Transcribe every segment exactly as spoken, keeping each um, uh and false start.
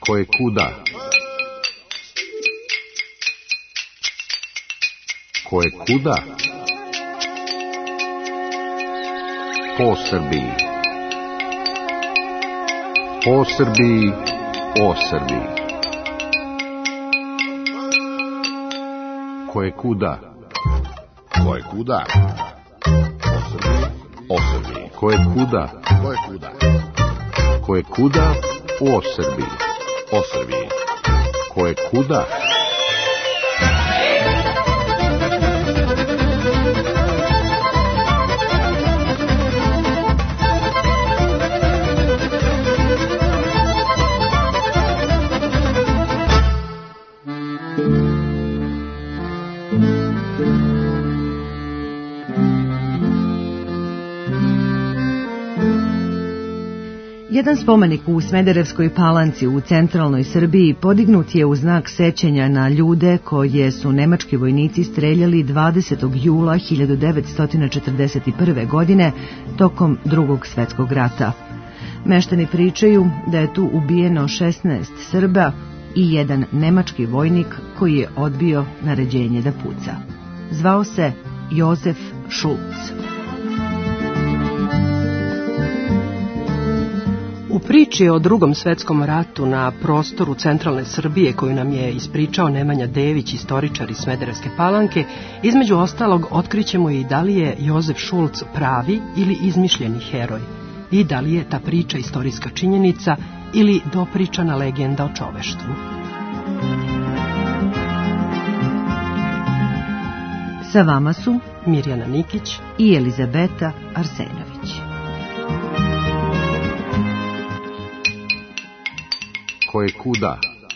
Koje kuda? Koje kuda? Po Srbiji. Po Srbiji, o Srbiji. Koje kuda? Koje kuda? O Srbiji, o Srbiji. Koje kuda? Koje kuda? Koje kuda o Srbiji. O Srbiji. Koje kuda? Jedan spomenik u Smederevskoj Palanci u centralnoj Srbiji podignut je u znak sećanja na ljude koje su nemački vojnici streljali dvadesetog jula hiljadu devetsto četrdeset prve. godine tokom Drugog svjetskog rata. Meštani pričaju da je tu ubijeno šesnaest Srba i jedan nemački vojnik koji je odbio naređenje da puca. Zvao se Jozef Šulc. U priči o Drugom svjetskom ratu na prostoru centralne Srbije koju nam je ispričao Nemanja Dević, istoričar iz Smederevske Palanke, između ostalog otkrićemo i da li je Jozef Šulc pravi ili izmišljeni heroj i da li je ta priča istorijska činjenica ili dopričana legenda o čoveštvu. Sa vama su Mirjana Nikić i Elizabeta Arsenović. Koje kuda?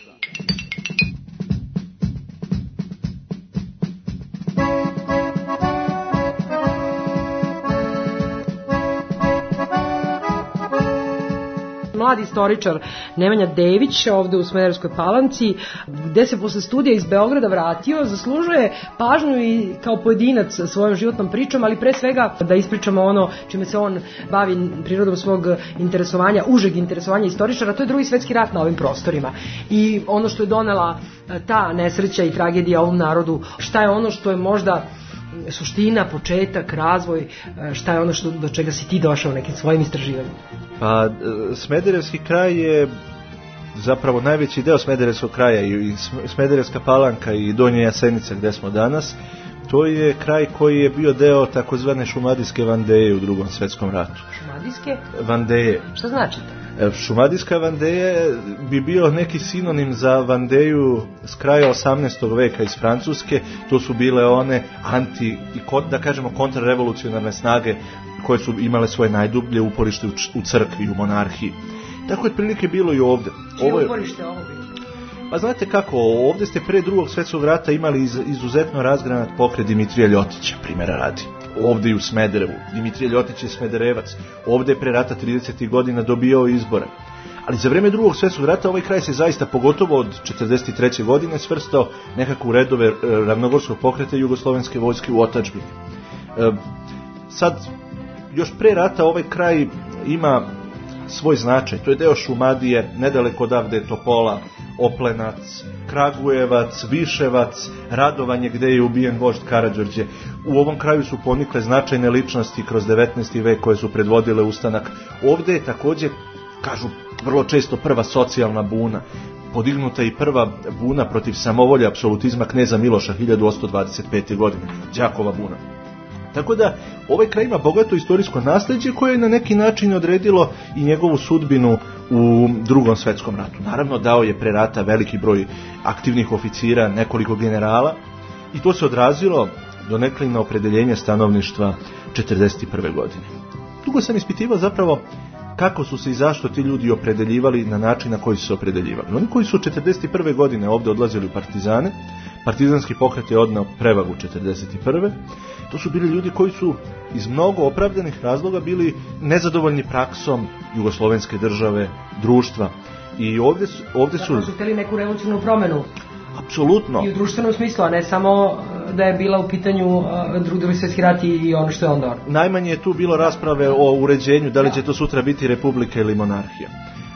Mladi istoričar Nemanja Dević ovde u Smederevskoj Palanci, gde se posle studija iz Beograda vratio, zaslužuje pažnju i kao pojedinac svojom životnom pričom, ali pre svega da ispričamo ono čime se on bavi prirodom svog interesovanja, užeg interesovanja istoričara, to je Drugi svjetski rat na ovim prostorima. I ono što je donela ta nesreća i tragedija ovom narodu, šta je ono što je možda suština, početak, razvoj, šta je ono što, do čega si ti došao nekim svojim istraživanjem? Pa, Smederevski kraj je zapravo najveći deo Smederevskog kraja i Smederevska Palanka i Donja Jasenica gde smo danas. To je kraj koji je bio deo takozvane Šumadijske vandeje u Drugom svjetskom ratu. Šumadijske? Vandeje. Šta znači to? Šumadijska vandeje bi bio neki sinonim za vandeju s kraja osamnaestog veka iz Francuske. To su bile one anti, da kažemo kontrarevolucionarne snage koje su imale svoje najdublje uporište u crkvi, u monarhiji. Tako je prilike bilo i ovdje. Čije ovo je uporište ovo bilo? Pa znate kako, ovdje ste pre Drugog svjetskog rata imali izuzetno razgranat pokret Dimitrija Ljotića, primjera radi. Ovdje i u Smederevu. Dimitrije Ljotić je Smederevac. Ovdje je pre rata tridesetih godina dobijao izbore. Ali za vreme Drugog svjetskog rata ovaj kraj se zaista, pogotovo od četrdeset treće godine, svrstao nekako u redove ravnogorskog pokreta jugoslovenske vojske u otadžbini. E, sad, još pre rata ovaj kraj ima svoj značaj. To je deo Šumadije, nedaleko odavde je Topola, Oplenac, Kragujevac, Viševac, Radovanje gde je ubijen vožd Karađorđe. U ovom kraju su ponikle značajne ličnosti kroz devetnaesti vek koje su predvodile ustanak. Ovdje je također, kažu vrlo često, prva socijalna buna. Podignuta i prva buna protiv samovolje apsolutizma kneza Miloša hiljadu osamsto dvadeset pete. godine, Đakova buna. Tako da ovaj kraj ima bogato istorijsko nasljeđe koje je na neki način odredilo i njegovu sudbinu u Drugom svjetskom ratu. Naravno, dao je pre rata veliki broj aktivnih oficira, nekoliko generala, i to se odrazilo donekle na opredeljenje stanovništva četrdeset prve. godine. Dugo sam ispitivao zapravo kako su se i zašto ti ljudi opredeljivali na način na koji su se opredeljivali. Oni koji su četrdeset prve. godine ovdje odlazili u partizane, partizanski pokret je odneo prevagu četrdeset prve. To su bili ljudi koji su iz mnogo opravdanih razloga bili nezadovoljni praksom jugoslovenske države, društva. I ovdje su... Ovdje su... Dakle, su htjeli neku revolucionarnu promjenu. Apsolutno. I u društvenom smislu, a ne samo da je bila u pitanju Drugi svjetski rat i ono što je onda. Najmanje je tu bilo rasprave o uređenju, da li će to sutra biti republika ili monarhija.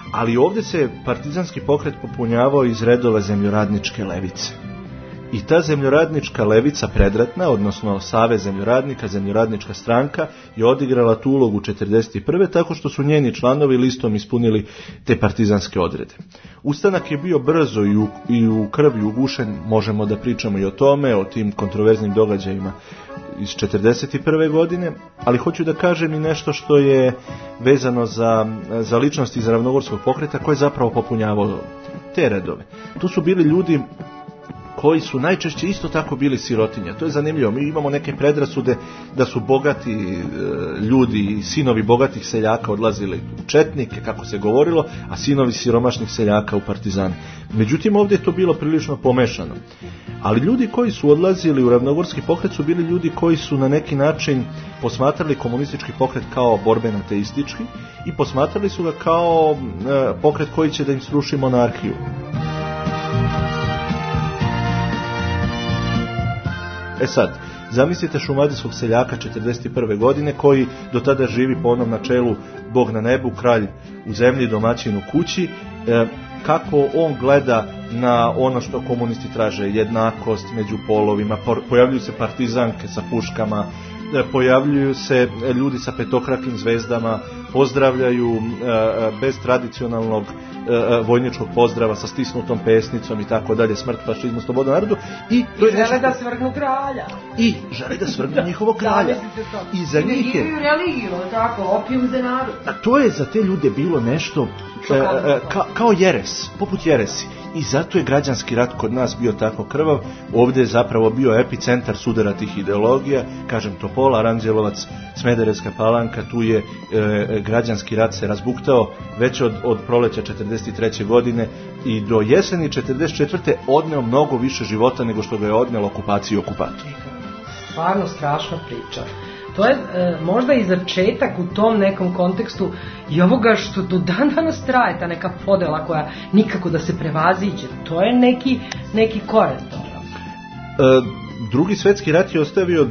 Ali ovdje se partizanski pokret popunjavao iz redova zemljoradničke levice. I ta zemljoradnička levica predratna, odnosno Savez zemljoradnika, zemljoradnička stranka, je odigrala tu ulogu četrdeset prve tako što su njeni članovi listom ispunili te partizanske odrede. Ustanak je bio brzo i u, i u krvi ugušen, možemo da pričamo i o tome, o tim kontroverznim događajima iz četrdeset prve godine, ali hoću da kažem i nešto što je vezano za, za ličnost iz ravnogorskog pokreta koji je zapravo popunjavao te redove. Tu su bili ljudi koji su najčešće isto tako bili sirotinja. To je zanimljivo. Mi imamo neke predrasude da su bogati e, ljudi, sinovi bogatih seljaka odlazili u četnike, kako se govorilo, a sinovi siromašnih seljaka u partizane. Međutim, ovdje je to bilo prilično pomešano. Ali ljudi koji su odlazili u ravnogorski pokret su bili ljudi koji su na neki način posmatrali komunistički pokret kao borbeno ateistički i posmatrali su ga kao e, pokret koji će da im sruši monarhiju. E sad, zamislite šumadijskog seljaka četrdeset prve godine koji do tada živi po onom načelu Bog na nebu, kralj u zemlji, domaćin u kući, e, kako on gleda na ono što komunisti traže, jednakost među polovima, pojavljuju se partizanke sa puškama, pojavljuju se ljudi sa petokrakim zvezdama, pozdravljaju e, bez tradicionalnog e, vojničkog pozdrava sa stisnutom pesnicom i tako dalje, smrt fašizmu, slobodu narodu i to je žele nešto... da svrgnu kralja I žele da svrgnu njihovog kralja. I za njih je... Negiraju religiju, tako, opijum za narod. A to je za te ljude bilo nešto e, e, ka, kao jeres, poput jeresi. I zato je građanski rat kod nas bio tako krvav. Ovdje je zapravo bio epicentar sudara tih ideologija. Kažem, Topola, Aranđelovac, Smederevska Palanka, tu je e, građanski rat se razbuktao već od, od proleća četrdeset treće godine i do jeseni četrdeset četvrte odneo mnogo više života nego što ga je odnelo okupaciji i okupator. Stvarno strašna priča. To je e, možda i začetak u tom nekom kontekstu i ovoga što do dan danas traje, ta neka podela koja nikako da se prevaziđe. To je neki, neki koren toga. E, drugi svjetski rat je ostavio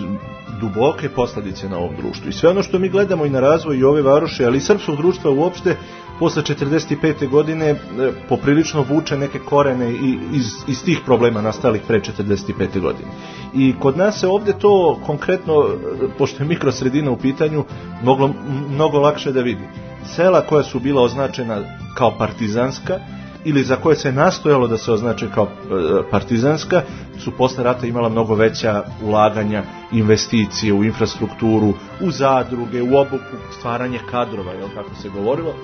duboke posljedice na ovom društvu. I sve ono što mi gledamo i na razvoj i ove varoše, ali i srpskog društva uopšte, posle četrdeset pete godine e, poprilično vuče neke korene i, iz, iz tih problema nastalih pre četrdeset pete godine. I kod nas se ovdje to konkretno, pošto je mikrosredina u pitanju, moglo mnogo lakše da vidi. Sela koja su bila označena kao partizanska ili za koje se nastojalo da se označe kao partizanska, su posle rata imala mnogo veća ulaganja, investicije u infrastrukturu, u zadruge, u obuku, stvaranje kadrova, jel, kako se govorilo.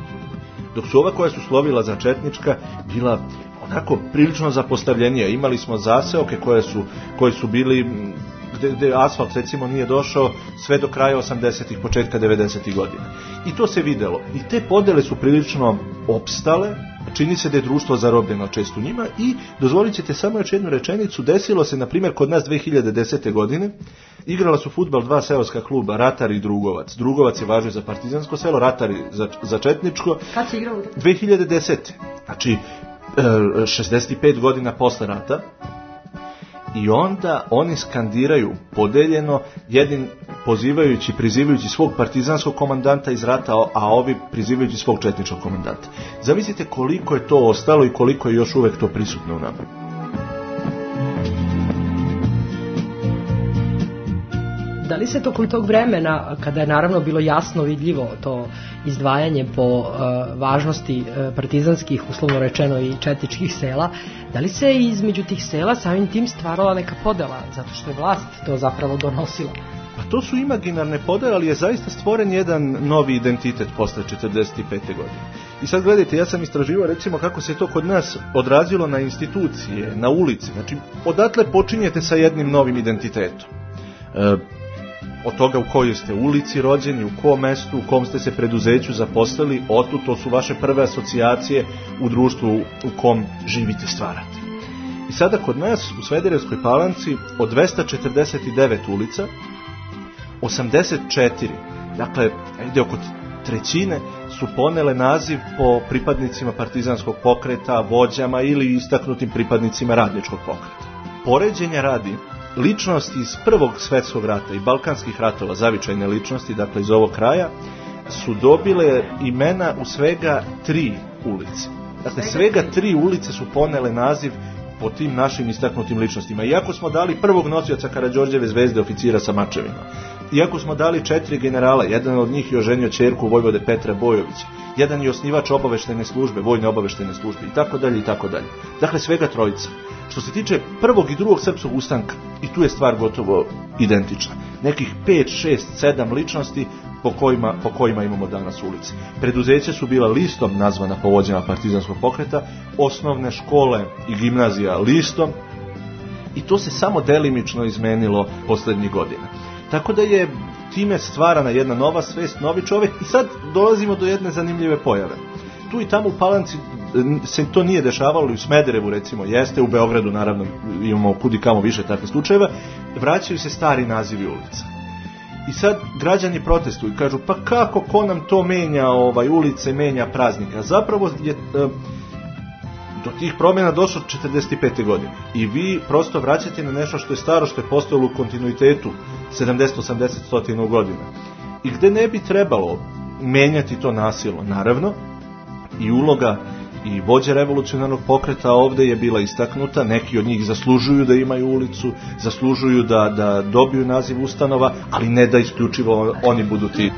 Dok su ova koja su slovila za četnička bila onako prilično zapostavljenija. Imali smo zaseoke koje su, koje su bili, gde, gde asfalt recimo nije došao sve do kraja osamdesetih, početka devedesetih godina. I to se videlo. I te podele su prilično opstale, čini se da je društvo zarobljeno često njima i dozvolit ćete samo još jednu rečenicu, desilo se na primjer kod nas dve hiljade desete godine, igrala su fudbal dva seoska kluba, Ratar i Drugovac. Drugovac je važio za partizansko selo, Ratar za, za četničko. Kad se igralo? dve hiljade desete. Znači, šezdeset pet godina posle rata. I onda oni skandiraju podeljeno, jedin pozivajući, prizivajući svog partizanskog komandanta iz rata, a ovi prizivajući svog četničkog komandanta. Zamislite koliko je to ostalo i koliko je još uvek to prisutno u nama. Da li se tokom tog vremena, kada je naravno bilo jasno vidljivo to izdvajanje po uh, važnosti uh, partizanskih, uslovno rečeno, i četničkih sela, da li se između tih sela samim tim stvarala neka podela, zato što je vlast to zapravo donosila? Pa to su imaginarne podele, ali je zaista stvoren jedan novi identitet posle četrdeset pete godine. I sad gledajte, ja sam istraživao recimo kako se to kod nas odrazilo na institucije, na ulici. Znači, odatle počinjete sa jednim novim identitetom. E, od toga u kojoj ste ulici rođeni, u kom mestu, u kom ste se preduzeću zaposlili, otud to su vaše prve asocijacije u društvu u kom živite, stvarate. I sada kod nas u Smederevskoj Palanci od dvesta četrdeset devet ulica, osamdeset četiri, dakle, ide oko trećine, su ponele naziv po pripadnicima partizanskog pokreta, vođama ili istaknutim pripadnicima radničkog pokreta. Poređenja radi, ličnosti iz Prvog svjetskog rata i Balkanskih ratova, zavičajne ličnosti, dakle iz ovog kraja, su dobile imena u svega tri ulice. Dakle, svega tri ulice su ponele naziv po tim našim istaknutim ličnostima. Iako smo dali prvog nosioca Karađorđeve zvezde, oficira sa mačevima, iako smo dali četiri generala, jedan od njih je oženio ćerku vojvode Petra Bojovića, jedan je osnivač obaveštene službe, vojne obaveštene službe i tako dalje i tako dalje. Dakle, svega trojica. Što se tiče prvog i drugog srpskog ustanka, i tu je stvar gotovo identična. Nekih pet, šest, sedam ličnosti po kojima, po kojima imamo danas ulice. Preduzeća su bila listom nazvana po vođama partizanskog pokreta, osnovne škole i gimnazija listom, i to se samo delimično izmenilo poslednjih godina. Tako da je time stvarana jedna nova svest, novi čovjek, i sad dolazimo do jedne zanimljive pojave. Tu i tamo u Palanci se to nije dešavalo, i u Smederevu recimo jeste, u Beogradu naravno imamo kudi kamo više takvih slučajeva, vraćaju se stari nazivi ulica. I sad građani protestuju i kažu, pa kako, ko nam to menja ovaj, ulice, menja praznika? Zapravo je e, do tih promjena došlo četrdeset pete godine. I vi prosto vraćate na nešto što je staro, što je postojalo u kontinuitetu sedamdeset, osamdeset, sto godina. I gde ne bi trebalo menjati to nasilno, naravno, i uloga i vođe revolucionarnog pokreta ovde je bila istaknuta. Neki od njih zaslužuju da imaju ulicu, zaslužuju da, da dobiju naziv ustanova, ali ne da isključivo oni budu ti.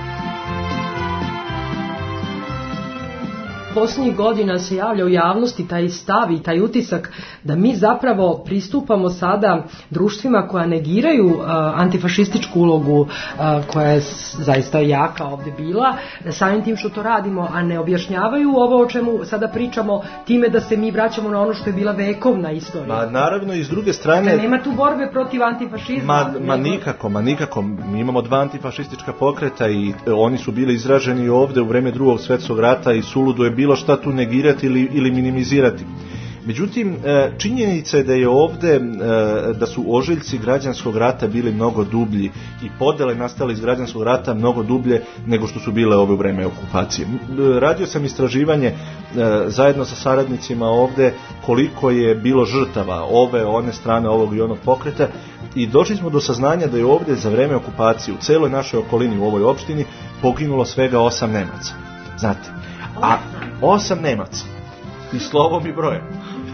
Posljednjih godina se javlja u javnosti taj stav i taj utisak da mi zapravo pristupamo sada društvima koja negiraju uh, antifašističku ulogu uh, koja je zaista jaka ovdje bila, samim tim što to radimo, a ne objašnjavaju ovo o čemu sada pričamo time da se mi vraćamo na ono što je bila vekovna istorija. Ma naravno, i s druge strane... Da nema tu borbe protiv antifašizma. Ma, ma nego... nikako, ma nikako. Mi imamo dva antifašistička pokreta i oni su bili izraženi ovde u vreme Drugog svjetskog rata i suludo je bilo šta tu negirati ili, ili minimizirati. Međutim, činjenica je da je ovde, da su ožiljci građanskog rata bili mnogo dublji i podele nastale iz građanskog rata mnogo dublje nego što su bile ove u vreme okupacije. Radio sam istraživanje zajedno sa saradnicima ovde koliko je bilo žrtava ove, one strane, ovog i onog pokreta, i došli smo do saznanja da je ovde za vreme okupacije u celoj našoj okolini u ovoj opštini poginulo svega osam Nemaca. Znate, a osam Nemaca i slovom i brojem.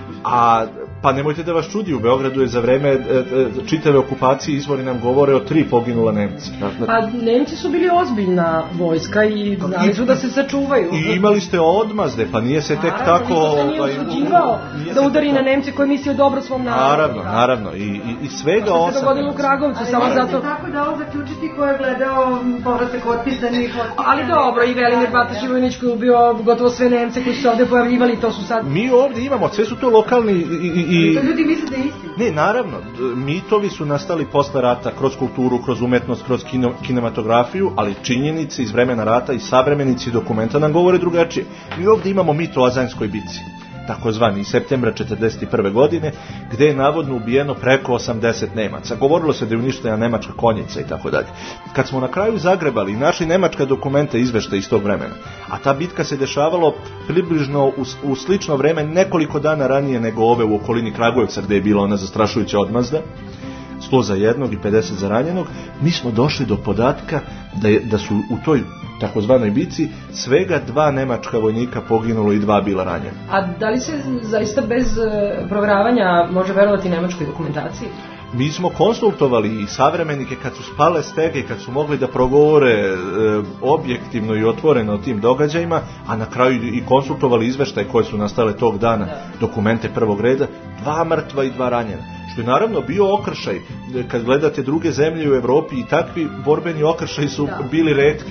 A pa nemojte da vas čudi, u Beogradu je za vreme e, e, čitave okupacije izvori nam govore o tri poginula Nemca. Pa Nemci su bili ozbiljna vojska i znali su da se sačuvaju. I imali ste odmazde, pa nije se tek naravno, tako... Naravno, niko se nije usuđivao da udari na Nemce koji mislio dobro svom narodu. Naravno, naravno. I, i, i svega osam... To se dogodilo u Kragovicu, samo zato... Ali tako da ovo zaključiti ko je gledao povratak otpisanih... Ali dobro, i Velimir Batić i Vojnić koji je ubio gotovo sve Nemce koji su se ovde pojavljivali, to su sad... Mi ovde imamo, sve su to lokalni... I, i, to ljudi misle da je istina. Ne, naravno, mitovi su nastali posle rata kroz kulturu, kroz umetnost, kroz kino, kinematografiju, ali činjenice iz vremena rata i savremenici dokumenta nam govore drugačije. Mi ovdje imamo mit o Azanskoj bici, takozvani, iz septembra četrdeset prve godine, gde je navodno ubijeno preko osamdeset Nemaca. Govorilo se da je uništena nemačka konjica i tako dalje. Kad smo na kraju zagrebali i našli nemačka dokumenta izvešta iz tog vremena, a ta bitka se dešavalo približno u, u slično vreme nekoliko dana ranije nego ove u okolini Kragujevca, gde je bila ona zastrašujuća odmazda, sto za jednog i pedeset za ranjenog, mi smo došli do podatka da, je, da su u toj takozvanoj bici svega dva nemačka vojnika poginulo i dva bila ranjena. A da li se zaista bez provjeravanja može verovati nemačkoj dokumentaciji? Mi smo konsultovali i savremenike kad su spale stege, kad su mogli da progovore e, objektivno i otvoreno o tim događajima, a na kraju i konsultovali izveštaje koje su nastale tog dana, da. Dokumente prvog reda, dva mrtva i dva ranjena. Što je naravno bio okršaj. Kad gledate druge zemlje u Evropi, i takvi borbeni okršaji su da. Bili retki.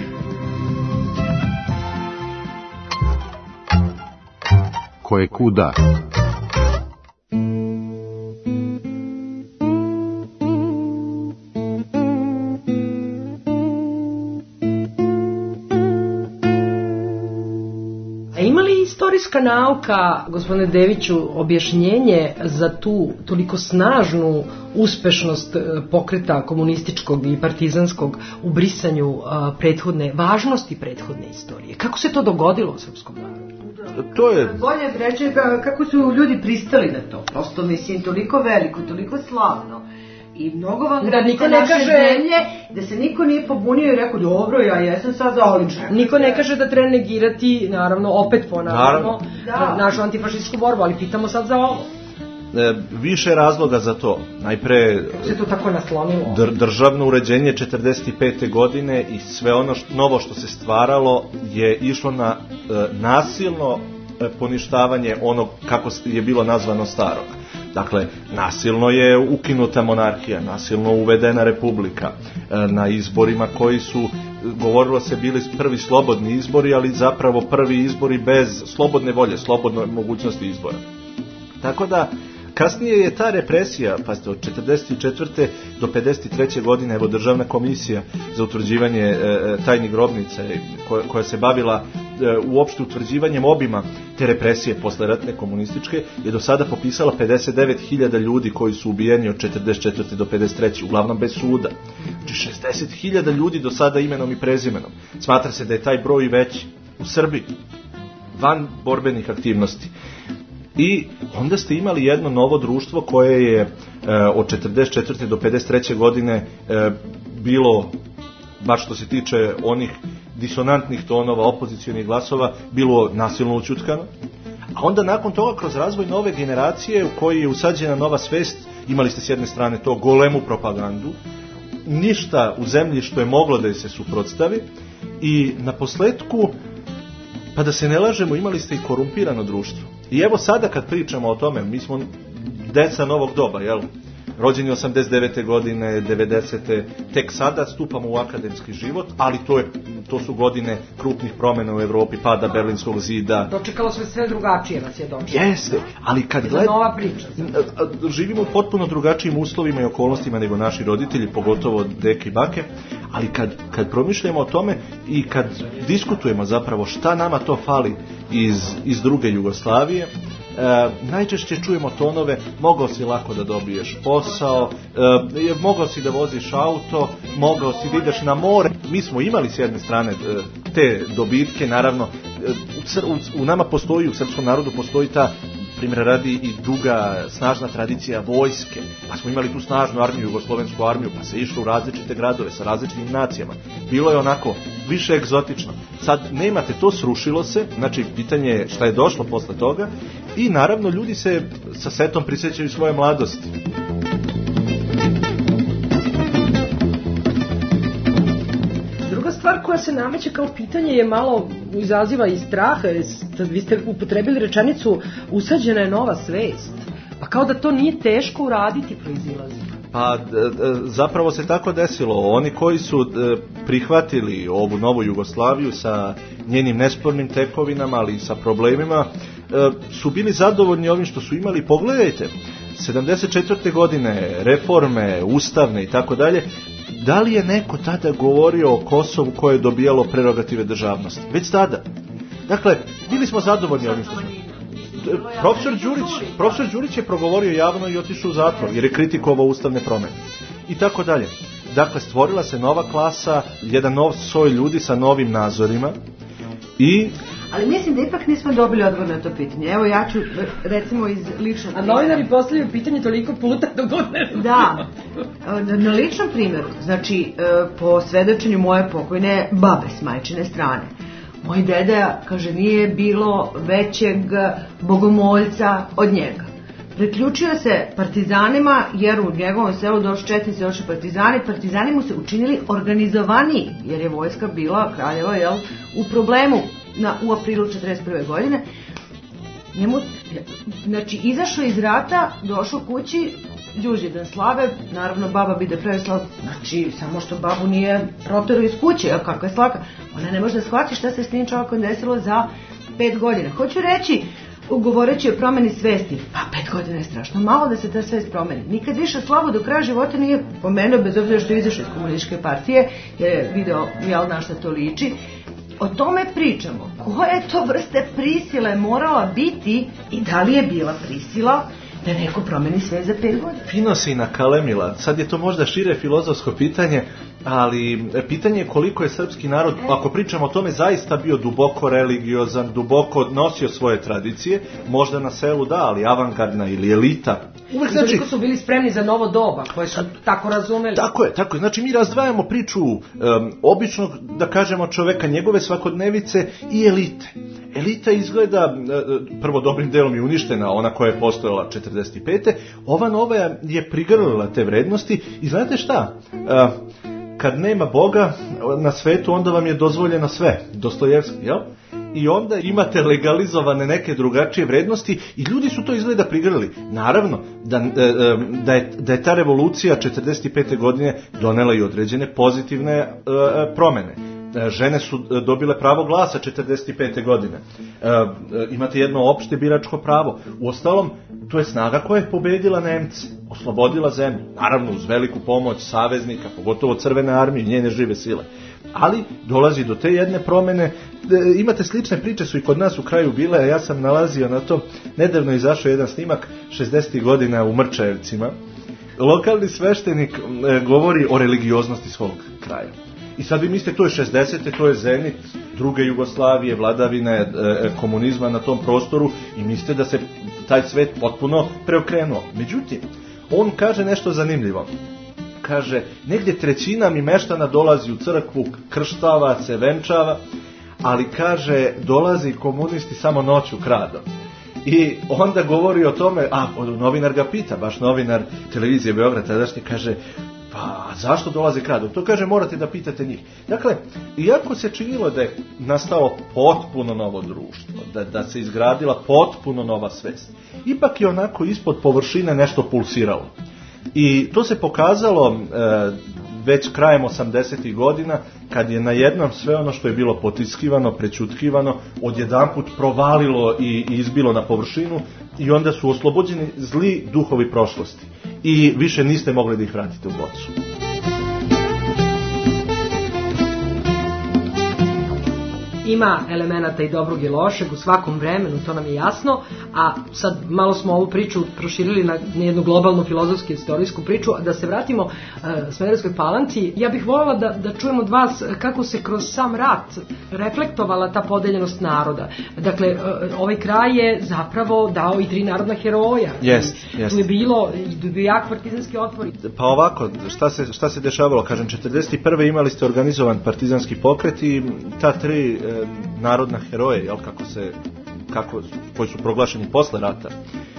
Ko je kuda? Istorijska nauka, gospodine Deviću, objašnjenje za tu toliko snažnu uspešnost pokreta komunističkog i partizanskog u brisanju uh, prethodne, važnosti prethodne istorije. Kako se to dogodilo u srpskom narodu? To je... Bolje reći kako su ljudi pristali na to. Prosto, mislim, toliko veliko, toliko slavno i mnogo vam Da granica niko ne naše kaže- zemlje, da se niko nije pobunio i rekao, dobro, ja jesam sad za odlično. Niko ne kaže da treba negirati, naravno, opet ponavljamo, Naravno. Da. našu antifašističku borbu, ali pitamo sad za ovo. E, više razloga za to. Najpre, Kako se to tako naslonilo? dr- državno uređenje četrdeset pete godine i sve ono što, novo što se stvaralo je išlo na e, nasilno e, poništavanje onog kako je bilo nazvano starog. Dakle, nasilno je ukinuta monarhija, nasilno uvedena republika, e, na izborima koji su, govorilo se, bili prvi slobodni izbori, ali zapravo prvi izbori bez slobodne volje, slobodne mogućnosti izbora. Tako da, kasnije je ta represija, pazite, od četrdeset četvrte do pedeset treće godine, evo Državna komisija za utvrđivanje e, tajnih grobnica koja, koja se bavila e, uopšte utvrđivanjem obima te represije posleratne komunističke, je do sada popisala pedeset devet hiljada ljudi koji su ubijeni od četrdeset četvrte do pedeset treće uglavnom bez suda. Znači šezdeset hiljada ljudi do sada imenom i prezimenom. Smatra se da je taj broj veći u Srbiji, van borbenih aktivnosti. I onda ste imali jedno novo društvo koje je e, od četrdeset četvrte do pedeset treće godine e, bilo, baš što se tiče onih disonantnih tonova, opozicionih glasova, bilo nasilno ućutkano. A onda nakon toga, kroz razvoj nove generacije u kojoj je usađena nova svest, imali ste s jedne strane to golemu propagandu, ništa u zemlji što je moglo da je se suprotstavi, i na posletku, pa da se ne lažemo, imali ste i korumpirano društvo. I evo sada kad pričamo o tome, mi smo deca novog doba, jel? Rođeni osamdeset devete godine, devedesete, tek sada stupamo u akademski život, ali to, je, to su godine krupnih promjena u Evropi, pada Berlinskog zida. Dočekalo sve sve drugačije nas je dočekalo. Jeste, ali kad Za gled... nova priča. živimo u potpuno drugačijim uslovima i okolnostima nego naši roditelji, pogotovo deke i bake, ali kad, kad promišljamo o tome i kad diskutujemo zapravo šta nama to fali iz, iz druge Jugoslavije, E, najčešće čujemo tonove: mogao si lako da dobiješ posao, e, mogao si da voziš auto, mogao si da ideš na more. Mi smo imali s jedne strane e, te dobitke, naravno e, u, u, u nama postoji, u srpskom narodu postoji ta, primjer radi, i duga snažna tradicija vojske, pa smo imali tu snažnu armiju, jugoslovensku armiju, pa se išlo u različite gradove sa različitim nacijama. Bilo je onako više egzotično. Sad nemate, to srušilo se, znači pitanje je šta je došlo posle toga, i naravno ljudi se sa setom prisjećaju svoje mladosti. Druga stvar koja se nameće kao pitanje je malo, izaziva i strah. Vi ste upotrebili rečenicu usađena je nova svest. Pa kao da to nije teško uraditi, proizilazi. Pa zapravo se tako desilo. Oni koji su prihvatili ovu novu Jugoslaviju sa njenim nespornim tekovinama, ali i sa problemima, su bili zadovoljni ovim što su imali. Pogledajte, sedamdeset četvrte godine, reforme, ustavne i tako dalje. Da li je neko tada govorio o Kosovu koje je dobijalo prerogative državnosti? Već tada. Dakle, bili smo zadovoljni ovim što smo... Profesor Đurić, profesor Đurić je progovorio javno i otišao u zatvor jer je kritikovao ustavne promjene. I tako dalje. Dakle, stvorila se nova klasa, jedan nov soj ljudi sa novim nazorima i... Ali mislim da ipak nismo dobili odgovor na to pitanje. Evo ja ću, recimo, iz ličnog primjera. A novinari postavljaju pitanje toliko puta dok god ne znam. Da, na ličnom primjeru, znači po svedočenju moje pokojne babe s majčine strane, moj deda, kaže, nije bilo većeg bogomoljca od njega. Priključio se partizanima jer u njegovom selu došli četnici, došli partizani. Partizani mu se učinili organizovaniji jer je vojska bila, kraljeva, jel, u problemu na, u aprilu četrdeset prve godine. Njemu, znači, izašao iz rata, došao kući, Đurđevdan slave, naravno baba bi da pravi slavu, znači samo što babu nije proterao iz kuće, jel, kakva je slaka, ona ne može da shvati šta se s tim čovjekom desilo za pet godina. Hoću reći, govoreći o promjeni svesti, pa pet godina je strašno malo da se ta svest promeni. Nikad više slavu do kraja života nije pomenuo, bez obzira što je izašao iz komunističke partije, jer je video, jel, na šta to liči. O tome pričamo. Koja je to vrste prisile morala biti i da li je bila prisila da neko promeni sve za pet godina? Fino si nakalemila. Sad je to možda šire filozofsko pitanje, ali pitanje je koliko je srpski narod, ako pričamo o tome, zaista bio duboko religiozan, duboko nosio svoje tradicije, možda na selu da, ali avangardna ili elita. Uvijek znači, su bili spremni za novo doba, koje su tako razumeli. Tako je, tako je. Znači mi razdvajamo priču um, običnog, da kažemo, čoveka, njegove svakodnevice i elite. Elita izgleda, uh, prvo dobrim delom je uništena, ona koja je postojala četrdeset pete. Ova nova je prigrlila te vrednosti i znate šta? Uh, kad nema Boga na svetu, onda vam je dozvoljeno sve. Dostojevski, jel? I onda imate legalizovane neke drugačije vrednosti i ljudi su to izgleda prigrlili. Naravno, da, da, je, da je ta revolucija četrdeset pete godine donela i određene pozitivne uh, promene. Žene su dobile pravo glasa četrdeset pete godine. E, imate jedno opšte biračko pravo. Uostalom, to je snaga koja je pobedila Nemce, oslobodila zemlju. Naravno, uz veliku pomoć saveznika, pogotovo Crvene armije i njene žive sile. Ali dolazi do te jedne promene. E, imate slične priče, su i kod nas u kraju bile, a ja sam nalazio na to. Nedavno je izašao jedan snimak šezdesetih godina u Mrčajevcima. Lokalni sveštenik e, govori o religioznosti svog kraja. I sad vi mislite, to je šezdesete, to je zenit druge Jugoslavije, vladavine e, komunizma na tom prostoru i mislite da se taj svet potpuno preokrenuo. Međutim, on kaže nešto zanimljivo. Kaže, negdje trećina mi meštana dolazi u crkvu, krštava se, venčava, ali kaže, dolazi komunisti samo noću kradom. I onda govori o tome, a novinar ga pita, baš novinar televizije Beograd tadašnji, kaže, pa zašto dolaze kradom? To kaže, morate da pitate njih. Dakle, iako se činilo da je nastalo potpuno novo društvo, da, da se izgradila potpuno nova svest, ipak je onako ispod površine nešto pulsiralo. I to se pokazalo e, već krajem osamdesetih godina, kad je najednom sve ono što je bilo potiskivano, prećutkivano, odjedanput provalilo i, i izbilo na površinu i onda su oslobođeni zli duhovi prošlosti. I više niste mogli da ih vratite u bocu. Ima elemenata i dobrog i lošeg u svakom vremenu, to nam je jasno, a sad malo smo ovu priču proširili na jednu globalnu filozofsku istorijsku priču, a da se vratimo uh, Smederevskoj Palanci. Ja bih voljela da, da čujem od vas kako se kroz sam rat reflektovala ta podeljenost naroda. Dakle, uh, ovaj kraj je zapravo dao i tri narodna heroja. Jest, jest. Tu je bilo i bio jak partizanski otpor. Pa ovako, šta se, šta se dešavalo? Kažem, četrdeset prve imali ste organizovan partizanski pokret i ta tri e, narodna heroje, jel, kako se, kako, koji su proglašeni posle rata,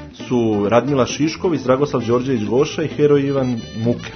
su Radmila Šišković, Dragoslav Đorđević Goša i heroj Ivan Muker.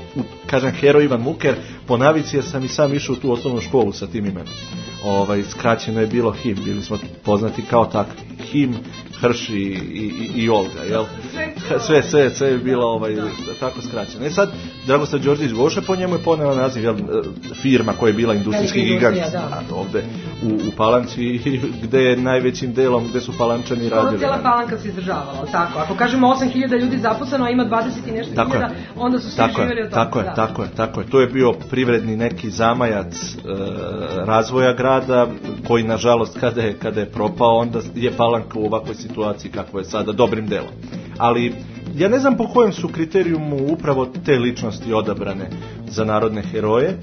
Kažem heroj Ivan Muker po navici, jer sam i sam išao u tu osnovnu školu sa tim imenom. Ovaj, skraćeno je bilo Him, bili smo poznati kao takvi. Him, Hrš i, i, i Olga, jel? Sve, sve, sve je bilo ovaj, tako skraćeno. E sad, Dragoslav Đorđević Goša, po njemu je ponela naziv, jel, firma koja je bila industrijski gigant ovde u, u Palanci, gde je najvećim delom, gde su Palančani radili. Cijela Palanka se izdržavala, tako. Ako kažemo osam hiljada ljudi zaposleno, a ima dvadeset i nešto tako hiljada, je. onda su svi tako živjeli je, od toga. Tako je, da. tako je, tako je. To je bio privredni neki zamajac e, razvoja grada, koji nažalost kada je, kada je propao, onda je Palanka u ovakvoj situaciji kakva je sada, dobrim delom. Ali ja ne znam po kojem su kriterijumu upravo te ličnosti odabrane za narodne heroje. E,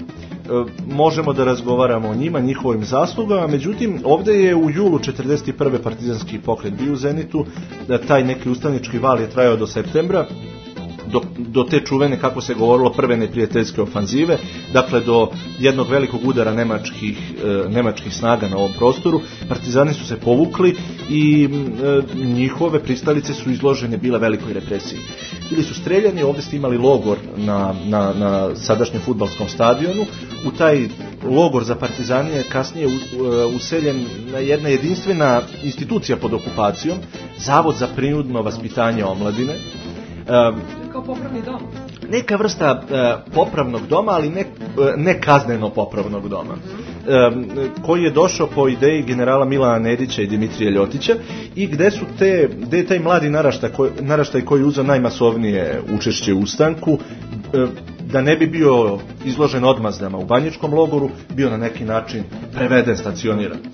možemo da razgovaramo o njima, njihovim zaslugama, međutim ovde je u julu četrdeset prve partizanski pokret bio u zenitu, da taj neki ustanički val je trajao do septembra, Do, do te čuvene, kako se govorilo, prve neprijateljske ofanzive, dakle do jednog velikog udara nemačkih, e, nemačkih snaga na ovom prostoru. Partizani su se povukli i e, njihove pristalice su izložene bile velikoj represiji. Bili su streljani, ovdje ste imali logor na, na, na sadašnjem fudbalskom stadionu. U taj logor za partizani je kasnije u, u, useljen jedna jedinstvena institucija pod okupacijom, Zavod za prinudno vaspitanje omladine. Um, kao popravni dom. Neka vrsta uh, popravnog doma, ali ne, uh, ne kazneno popravnog doma, um, koji je došao po ideji generala Milana Nedića i Dimitrija Ljotića i gde su te, gde je taj mladi naraštaj koji, naraštaj koji je uzeo najmasovnije učešće u ustanku, uh, da ne bi bio izložen odmazdama u banjičkom logoru, bio na neki način preveden, stacioniran.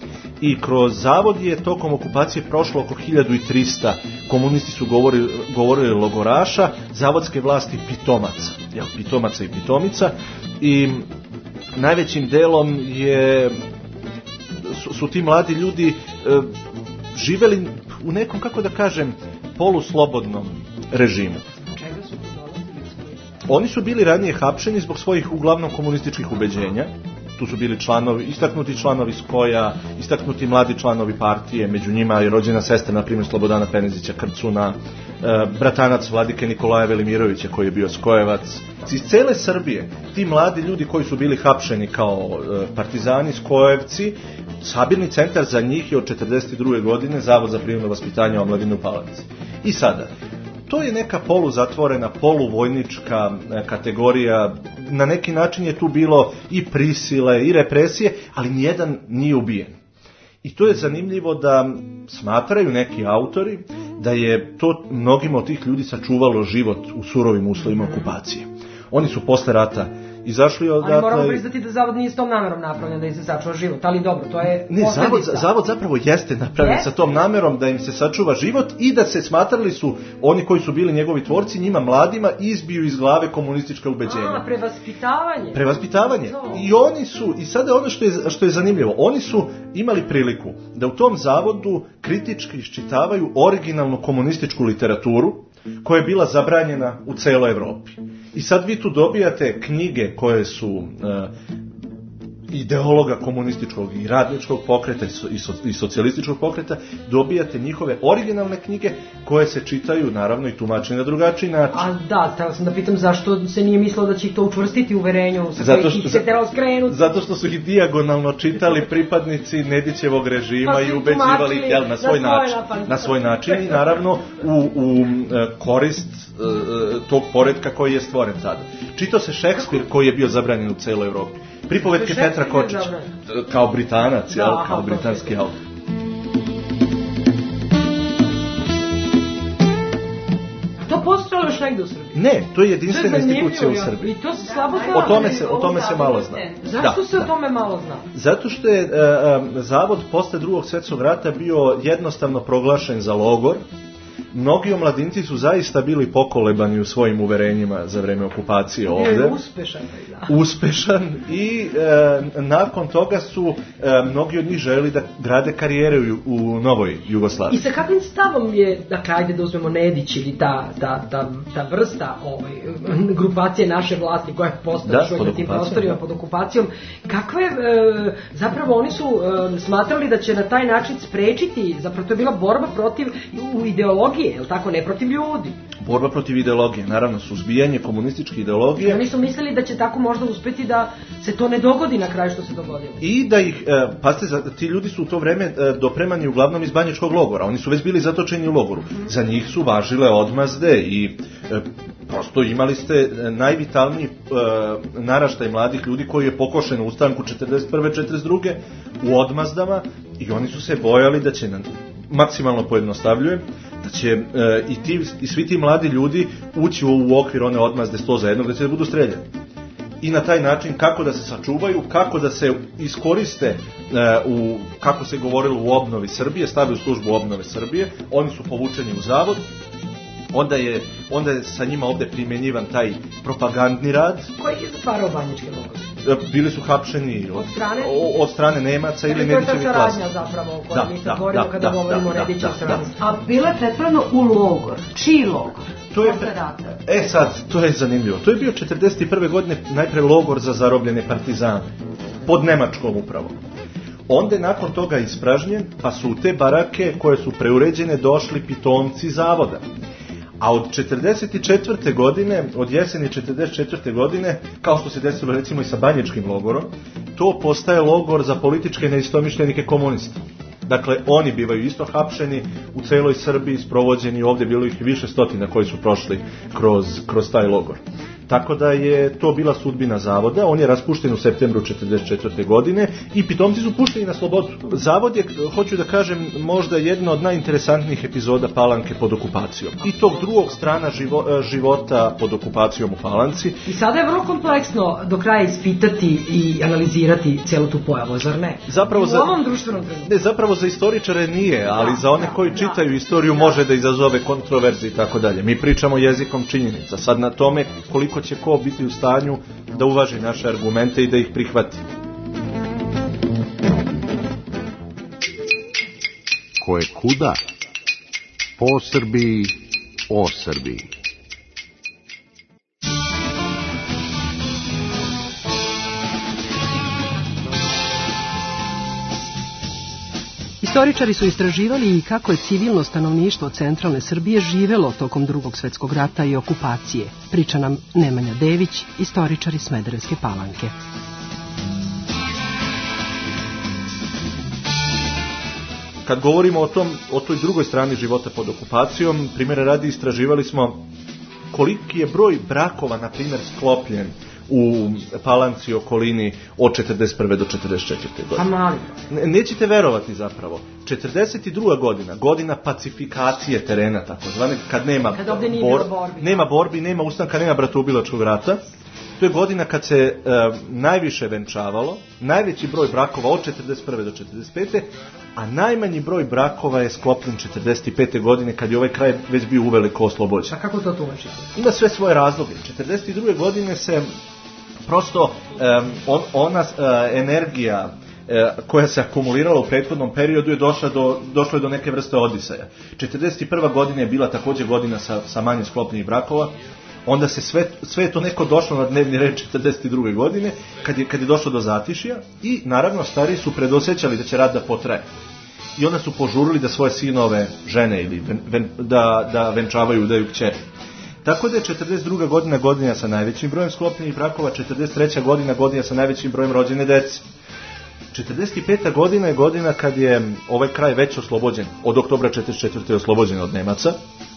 i kroz zavod je tokom okupacije prošlo oko hiljadu trista, komunisti su govorili, govorili logoraša, zavodske vlasti pitomaca, jel, pitomaca i pitomica, i najvećim delom je, su, su ti mladi ljudi e, živeli u nekom, kako da kažem, poluslobodnom režimu. Čega su dolazili svoji? Oni su bili ranije hapšeni zbog svojih uglavnom komunističkih ubeđenja. Tu su bili članovi, istaknuti članovi Skoja, istaknuti mladi članovi partije, među njima je rođena sestra, na primjer, Slobodana Penezića Krcuna, e, bratanac Vladike Nikolaja Velimirovića koji je bio Skojevac. Iz cele Srbije ti mladi ljudi koji su bili hapšeni kao e, partizani, Skojevci, sabirni centar za njih je od četrdeset druge godine Zavod za prirodno vaspitanje omladine u Palanci. I sada, to je neka poluzatvorena, poluvojnička kategorija, na neki način je tu bilo i prisile i represije, ali nijedan nije ubijen. I to je zanimljivo da smatraju neki autori da je to mnogima od tih ljudi sačuvalo život u surovim uslovima okupacije. Oni su posle rata izašli odatle... Ali moramo priznati da zavod nije s tom namerom napravljen da im se sačuva život, ali dobro, to je ne, zavod, zavod zapravo jeste napravljen je? sa tom namerom da im se sačuva život i da se smatrali su, oni koji su bili njegovi tvorci, njima mladima izbiju iz glave komunistička ubeđenja. A, prevaspitavanje. Prevaspitavanje. I oni su, i sada ono što je, što je zanimljivo, oni su imali priliku da u tom zavodu kritički iščitavaju originalnu komunističku literaturu koja je bila zabranjena u celoj Evropi. I sad vi tu dobijate knjige koje su uh, ideologa komunističkog i radničkog pokreta i, so, i socijalističkog pokreta, dobijate njihove originalne knjige koje se čitaju naravno i tumačene na drugačiji način. A da, htjela sam da pitam zašto se nije mislilo da će ih to učvrstiti u uverenju sa kojih ih se trebalo skrenuti. Zato što su ih dijagonalno čitali pripadnici Nedićevog režima pa i ubeđivali ih jel, na svoj na način. Svoj na svoj način i naravno u, u korist uh, tog poretka koji je stvoren tada. Čitao se Šekspir koji je bio zabranjen u celoj Evropi. Pripovetke Petra Kočića, kao Britanac, jel, kao britanski autor. To postojalo još negdje u Srbiji? Ne, to je jedinstvena institucija u Srbiji. I to se slabo zna. O tome se, o tome se malo zna. Zašto da, se da. o tome malo zna? Zato što je uh, zavod posle drugog svjetskog rata bio jednostavno proglašen za logor. Mnogi omladinci su zaista bili pokolebani u svojim uverenjima za vreme okupacije ovde. Je uspešan. Da. Uspešan i e, nakon toga su e, mnogi od njih želeli da grade karijere u, u novoj Jugoslaviji. I sa kakvim stavom je, dakle, ajde da uzmemo Nedić ili ta, ta, ta, ta vrsta ovaj, grupacije naše vlasti koja je postala što na tim prostorima pod okupacijom, kakve, e, zapravo oni su e, smatrali da će na taj način sprečiti, zapravo to je bila borba protiv u ideologiji, je li tako, ne protiv ljudi. Borba protiv ideologije, naravno, suzbijanje komunističke ideologije. Oni su mislili da će tako možda uspeti da se to ne dogodi na kraju što se dogodilo. I da ih, e, pazite, ti ljudi su u to vreme e, dopremani uglavnom iz banjičkog logora. Oni su već bili zatočeni u logoru. Mm-hmm. Za njih su važile odmazde i e, prosto imali ste najvitalniji e, naraštaj mladih ljudi koji je pokošen u ustanku četrdeset prve četrdeset druge u odmazdama i oni su se bojali da će, maksimalno pojednostavljujem, da će e, i, ti, i svi ti mladi ljudi ući u, u okvir one odmazde sto za jednog, da će da budu streljani. I na taj način kako da se sačuvaju, kako da se iskoriste, e, u, kako se govorilo u obnovi Srbije, stave u službu obnove Srbije, oni su povučeni u zavod, onda je, onda je sa njima ovde primjenjivan taj propagandni rad. Koji je zatvarao banjičke logore? Bili su hapšeni od, od, strane? od strane Nemaca ili Nedićevih vlasti. To je ta saradnja zapravo o kojoj mi se govorimo kada da, govorimo o Nedićevoj saradnji. A bilo je pretvoreno u logor. Čiji logor? To je, e sad, to je zanimljivo. To je bio četrdeset prve godine najpre logor za zarobljene partizane. Pod Nemačkom upravo. Onda je nakon toga ispražnjen, pa su u te barake koje su preuređene došli pitomci zavoda. A od četrdeset četvrte godine, od jeseni četrdeset četvrte godine, kao što se desilo recimo i sa banjičkim logorom, to postaje logor za političke neistomišljenike komunista. Dakle, oni bivaju isto hapšeni u celoj Srbiji, sprovođeni, ovdje bilo ih više stotina koji su prošli kroz, kroz taj logor. Tako da je to bila sudbina zavoda, on je raspušten u septembru četrdeset četvrte godine i pitomci su pušteni na slobodu. Zavod je, hoću da kažem, možda jedna od najinteresantnijih epizoda Palanke pod okupacijom. I tog drugog strana živo, života pod okupacijom u Palanci. I sada je vrlo kompleksno do kraja ispitati i analizirati cijelu tu pojavu, zar ne? Zapravo za, u ovom društvenom trenutku. Ne, zapravo za istoričare nije, ali da, za one koji da, čitaju da. Istoriju može da izazove kontroverze i tako dalje. Mi pričamo jezikom činjenica. Sad na tome koliko će ko biti u stanju da uvaži naše argumente i da ih prihvati. Ko je kuda? Po Srbiji, o Srbiji. Istoričari su istraživali i kako je civilno stanovništvo centralne Srbije živelo tokom Drugog svjetskog rata i okupacije. Priča nam Nemanja Dević, istoričar iz Smederevske Palanke. Kad govorimo o tom, o toj drugoj strani života pod okupacijom, primjera radi istraživali smo koliki je broj brakova, na primjer, sklopljen u Palanci i okolini od četrdeset prve do četrdeset četvrte godine. A mali. Ne, nećete verovati zapravo. četrdeset druga godina, godina pacifikacije terena, takozvane, kad nema kad ovdje nije bor, bilo borbi. Nema borbi, nema ustanka, nema bratoubilačkog rata. To je godina kad se e, najviše venčavalo, najveći broj brakova od četrdeset prve do četrdeset pete a najmanji broj brakova je sklopljen četrdeset pete godine kad je ovaj kraj već bio uveliko oslobođen. A kako to tumačite? Ima sve svoje razloge. četrdeset druge godine se prosto um, on, ona uh, energija uh, koja se akumulirala u prethodnom periodu je došla do, došla je do neke vrste odisaja. četrdeset prva godina je bila također godina sa, sa manje sklopljenih brakova. Onda se sve, sve to neko došlo na dnevni red četrdeset druge godine kad je, kad je došlo do zatišja i naravno stariji su predosjećali da će rat da potraje. I onda su požurili da svoje sinove žene ili ven, ven, da, da venčavaju, udaju kćeri. Tako da je četrdeset druga godina godina sa najvećim brojem sklopljenih brakova, četrdeset treća godina godina sa najvećim brojem rođene dece. četrdeset peta godina je godina kad je ovaj kraj već oslobođen, od oktobra četrdeset četvrte je oslobođen od Nemaca.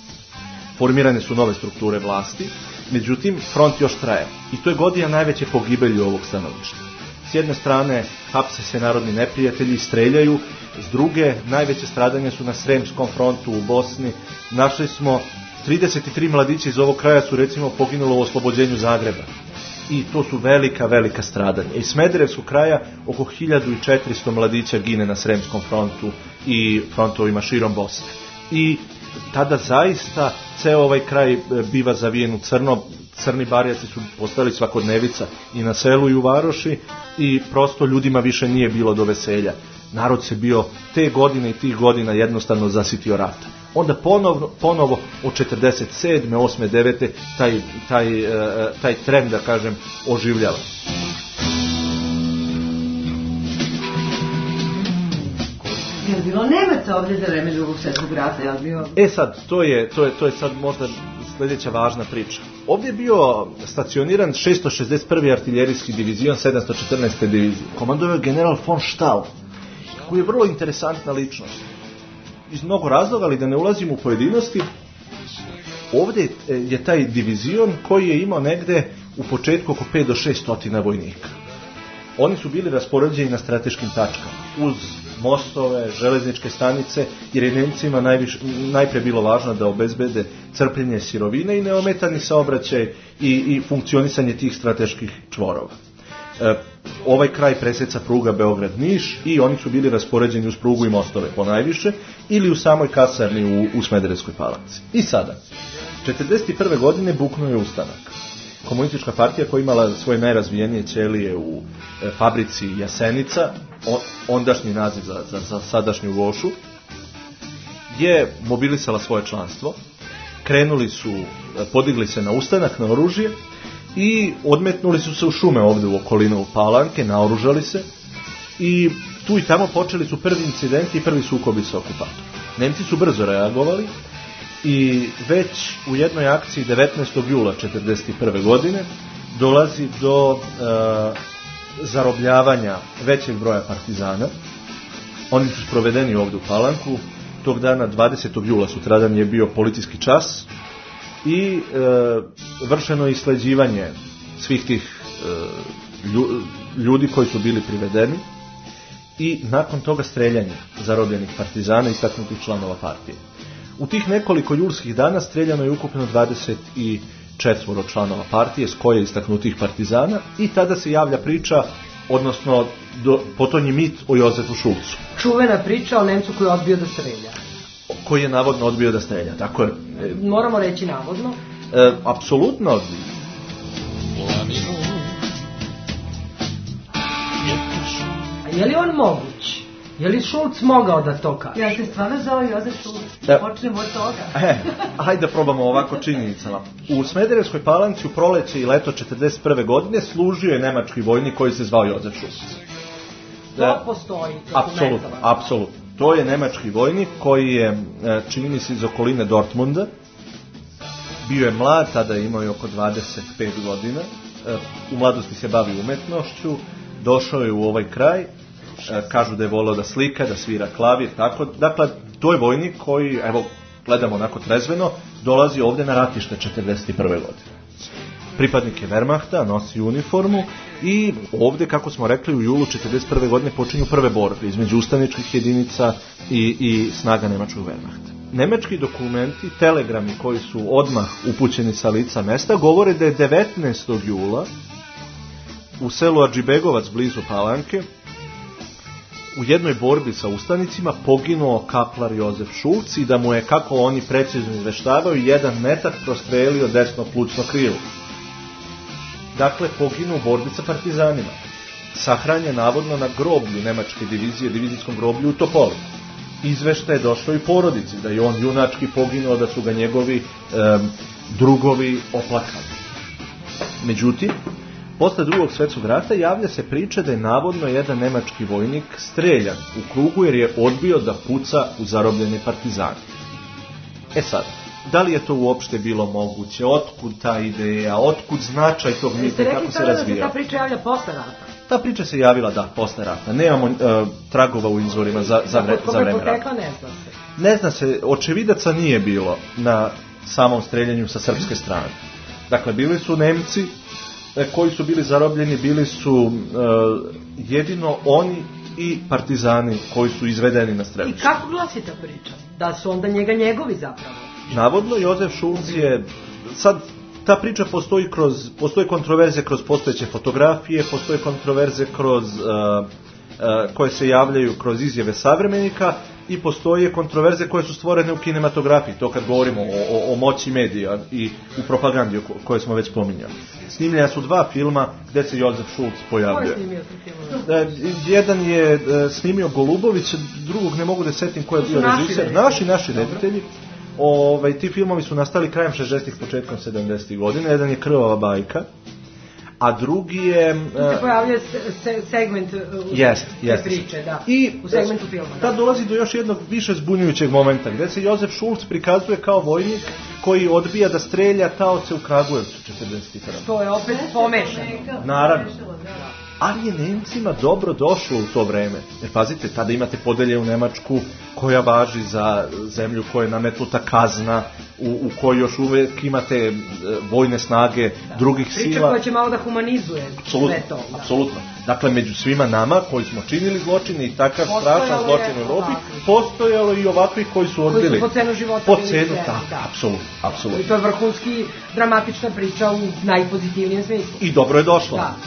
Formirane su nove strukture vlasti, međutim front još traje. I to je godina najveće pogibelji ovog stanovništva. S jedne strane hapse se narodni neprijatelji, streljaju, s druge najveće stradanje su na Sremskom frontu u Bosni. Našli smo trideset tri mladića iz ovog kraja su recimo poginulo u oslobođenju Zagreba. I to su velika, velika stradanja. Iz Smederevskog kraja oko hiljadu četiristo mladića gine na Sremskom frontu i frontovima širom Bosne. I tada zaista ceo ovaj kraj biva zavijen u crno, crni barjaci su postali svakodnevica i na selu i u varoši i prosto ljudima više nije bilo do veselja. Narod se bio te godine i tih godina jednostavno zasitio rata. Onda ponovo, ponovo od četrdeset sedme, osme, devete taj, taj, taj trend, da kažem, oživljava. Je li bilo Nemaca ovdje za vreme Drugog svjetskog rata? Je li bio... E sad, to je, to je, to je sad možda sljedeća važna priča. Ovdje je bio stacioniran šesto šezdeset prvi artiljerijski divizion sedamsto četrnaeste divizije. Komandovao je general von Stahl, koji je vrlo interesantna ličnost. Iz mnogo razloga, ali da ne ulazim u pojedinosti, ovdje je taj divizion koji je imao negde u početku oko pet do šest stotina vojnika. Oni su bili raspoređeni na strateškim tačkama, uz mostove, železničke stanice, jer je Nemcima najviš, najprije bilo važno da obezbede crpljenje sirovine i neometani saobraćaj i, i funkcionisanje tih strateških čvorova. E, ovaj kraj presjeca pruga Beograd-Niš i oni su bili raspoređeni uz prugu i mostove ponajviše ili u samoj kasarni u, u Smederevskoj Palanci. I sada, četrdeset prve godine buknuo je ustanak. Komunistička partija koja imala svoje najrazvijenije ćelije u e, fabrici Jasenica, on, ondašnji naziv za, za, za sadašnju Vošu, je mobilisala svoje članstvo, krenuli su, podigli se na ustanak, na oružje i odmetnuli su se u šume ovdje u okolinu Palanke, naoružali se i tu i tamo počeli su prvi incidenti i prvi sukobi sa okupatorom. Nemci su brzo reagovali i već u jednoj akciji devetnaestog jula četrdeset prve godine dolazi do uh, zarobljavanja većeg broja partizana. Oni su sprovedeni ovdje u Palanku. Tog dana dvadesetog jula sutradan je bio policijski čas i e, vršeno je isleđivanje svih tih e, ljudi koji su bili privedeni i nakon toga streljanje zarobljenih partizana i istaknutih članova partije. U tih nekoliko julskih dana streljano je ukupno dvadeset četiri članova partije, s koje istaknutih partizana, i tada se javlja priča, odnosno do, potonji mit o Jozefu Šulcu. Čuvena priča o Nemcu koji je odbio da strelja. Koji je navodno odbio da strelja, tako je. Moramo reći navodno. E, apsolutno. A je li on moguć? Je li Šulc mogao da to kaže? Ja se stvarno zove Jozef Šulc. Da. Počnemo od toga. E, hajde da probamo ovako činjenicama. U Smederevskoj Palanci u proleće i leto četrdeset prve godine služio je nemački vojnik koji se zvao Jozef Šulc. To postoji. Apsolutno, apsolutno. To je nemački vojnik koji je, čini mi se, iz okoline Dortmunda. Bio je mlad, tada je imao je oko dvadeset pet godina. U mladosti se bavi umetnošću. Došao je u ovaj kraj. Kažu da je voleo da slika, da svira klavir, tako. Dakle, to je vojnik koji, evo, gledamo onako trezveno, dolazi ovde na ratište četrdeset prve godine. Pripadnik je Wehrmachta, nosi uniformu i ovde, kako smo rekli, u julu četrdeset prve godine počinju prve borbe između ustaničkih jedinica i, i snaga nemačkog Wehrmachta. Nemački dokumenti, telegrami koji su odmah upućeni sa lica mesta, govore da je devetnaestog jula u selu Adžibegovac blizu Palanke u jednoj borbi sa ustanicima poginuo kaplar Jozef Šulc i da mu je, kako oni precizno izveštavaju, jedan metak prostrelio desno plućno krilo. Dakle, poginuo u borbi sa partizanima. Sahranjen navodno na groblju nemačke divizije, divizijskom groblju u Topoli. Izveštaj je došao i porodici, da je on junački poginuo, da su ga njegovi um, drugovi oplakali. Međutim, posle drugog svjetskog rata javlja se priča da je navodno jedan nemački vojnik streljan u krugu jer je odbio da puca u zarobljene partizane. E sad, da li je to uopšte bilo moguće? Otkud ta ideja? Otkud značaj tog mita i kako se razvija? Ta priča javlja posle rata. Ta priča se javila, da, posle rata. Nemamo uh, tragova u izvorima za, za, vre, za vreme rata. Ne zna se. Ne zna se, očevidaca nije bilo na samom streljanju sa srpske strane. Dakle, bili su Nemci koji su bili zarobljeni, bili su uh, jedino oni i partizani koji su izvedeni na strelište. I kako glasi ta priča? Da su onda njega njegovi zapravo? Navodno, Jozef Šulc je, sad ta priča postoji kroz, postoje kontroverze kroz postojeće fotografije, postoje kontroverze kroz, uh, uh, koje se javljaju kroz izjave savremenika i postoje kontroverze koje su stvorene u kinematografiji, to kad govorimo o, o, o moći medija i u propagandi koje smo već pominjali. Snimljena su dva filma gde se Jozef Šulc pojavljuje. Ko je snimio te filmove? Jedan je snimio Golubović, drugog ne mogu da setim ko je bio režiser. Naši, naši reditelji. Ovaj, ti filmovi su nastali krajem šezdesetih, početkom sedamdesetih godina. Jedan je Krvava bajka, a drugi je... Tu se pojavljuje se, segment u yes, te yes. priče, da. I u segmentu filma. Da, da dolazi do još jednog više zbunjujućeg momenta, gde se Jozef Šulc prikazuje kao vojnik koji odbija da strelja taoce u Kragujevcu četrdeset prve. To je opet pomešano. Naravno. Ali je Nemcima dobro došlo u to vreme. Jer pazite, tada imate podelje u Nemačku koja važi za zemlju koja je nametnuta kazna, u, u kojoj još uvek imate e, vojne snage da. drugih Priča sila. koja će malo da humanizuje sve to. Da. Apsolutno. Dakle, među svima nama koji smo činili zločine i takav strašan zločin u Evropi, postojalo i ovakvi koji su odbili. Koji su po cenu života. Po cenu, tako, da. apsolutno, apsolutno. I to je vrhunski dramatična priča u najpozitivnijem smislu. I dobro je došlo. Da.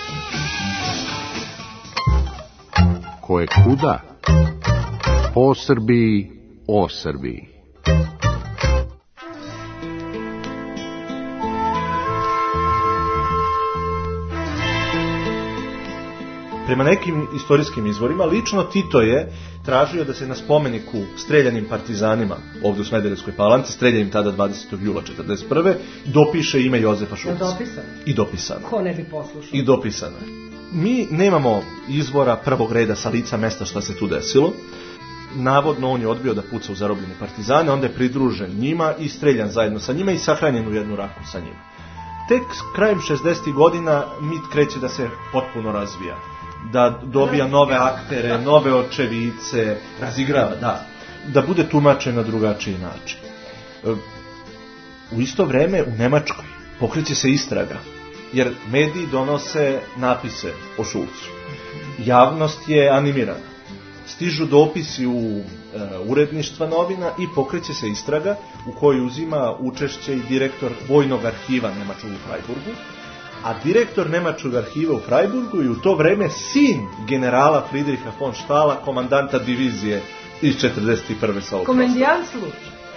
Ko je kuda? Po Srbiji, o Srbiji. Prema nekim istorijskim izvorima, lično Tito je tražio da se na spomeniku streljanim partizanima ovdje u Smederevskoj Palanci, streljanim tada dvadesetog jula četrdeset prve, dopiše ime Jozefa Šulca. Dopisano? I dopisano. Ko ne bi poslušao? I dopisano. Mi nemamo izvora prvog reda sa lica mesta šta se tu desilo. Navodno on je odbio da puca u zarobljene partizane, onda je pridružen njima i streljan zajedno sa njima i sahranjen u jednu raku sa njima. Tek krajem šezdesetih godina mit kreće da se potpuno razvija. Da dobija nove aktere, nove očevice, razigrava, da, da bude tumačen na drugačiji način. U isto vreme u Nemačkoj pokreće se istraga, jer mediji donose napise o Šulcu. Javnost je animirana. Stižu dopisi u e, uredništva novina i pokreće se istraga u kojoj uzima učešće i direktor vojnog arhiva Nemačkog u Freiburgu, a direktor Nemačkog arhiva u Freiburgu je u to vreme sin generala Friedricha von Stahla, komandanta divizije iz četrdeset prve sa ovog Komendijant sluč.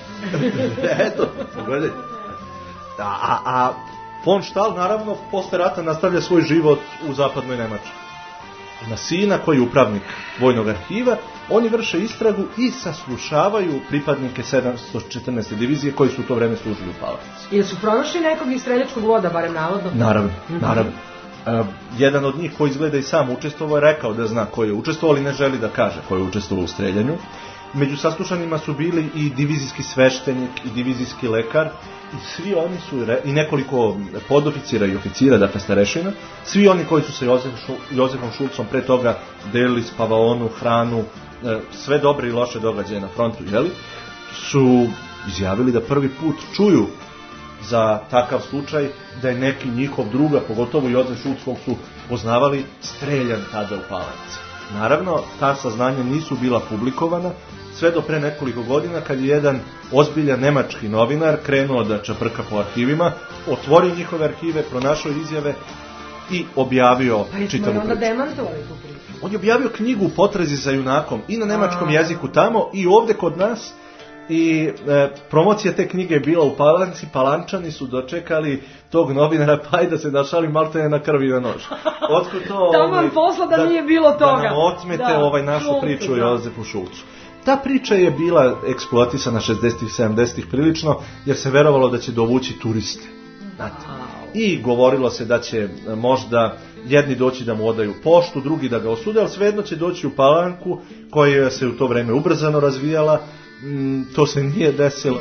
Eto, pogledajte. A, a, a von Stahl, naravno, posle rata nastavlja svoj život u zapadnoj Nemačkoj. Ima sina koji je upravnik vojnog arhiva, oni vrše istragu i saslušavaju pripadnike sedamsto četrnaeste divizije koji su u to vreme služili u Palanci. Ili su pronašli nekog iz streljačkog voda, barem navodno? Naravno, naravno. Uh, jedan od njih koji izgleda i sam učestvovao je rekao da zna ko je učestvovao, ali ne želi da kaže ko je učestvovao u streljanju. Među saslušanima su bili i divizijski sveštenik i divizijski lekar i svi oni su, i nekoliko podoficira i oficira, dakle starešina, svi oni koji su sa Jozef Šu, Jozefom Šulcom pre toga delili spavaonu, hranu, sve dobre i loše događaje na frontu, jeli, su izjavili da prvi put čuju za takav slučaj da je neki njihov druga, pogotovo Jozef Šulc, kog su poznavali, streljan tada u Palanci. Naravno, ta saznanja nisu bila publikovana, sve do pre nekoliko godina, kad je jedan ozbiljan nemački novinar krenuo da čaprka po arhivima, otvorio njihove arhive, pronašao izjave i objavio pa čitavu onda priču. demantovali tu priču. On je objavio knjigu Potrazi za junakom i na nemačkom A... jeziku tamo i ovde kod nas. I e, promocija te knjige je bila u Palanci, Palančani su dočekali tog novinara, pa i da se našali maltene na krvi na nož. Otkud to, da vam posla da, da nije bilo toga. Da nam otmete da, ovaj našu Šulcu, priču o Jozefu Šulcu. Ta priča je bila eksploatisana šezdesetih sedamdesetih prilično, jer se verovalo da će dovući turiste. Znate. I govorilo se da će možda jedni doći da mu odaju poštu, drugi da ga osude, ali svejedno će doći u Palanku, koja se u to vreme ubrzano razvijala. Mm, to se nije desilo.